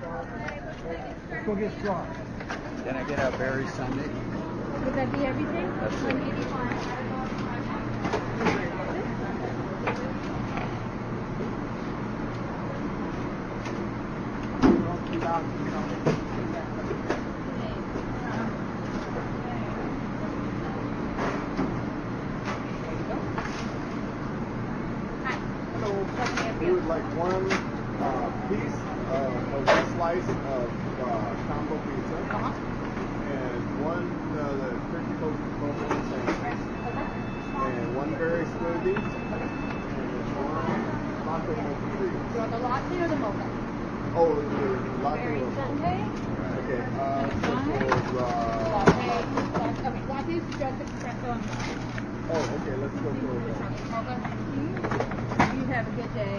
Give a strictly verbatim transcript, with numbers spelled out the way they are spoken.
Let's go get straw. Can I get a berry sundae? Would that be everything? That's it. one eighty-five. We would like one uh, piece uh, of one slice of uh, combo pizza Uh-huh. and one uh, the turkey toasted coconut sandwich and one berry smoothie and one latte mocha Do you want the latte or the mocha? Oh, the latte Berry mocha. sundae? Okay, uh, so for, uh, Latte. latte- Okay, latte is just espresso on top. oh, okay, let's go for Mocha. You have a good day.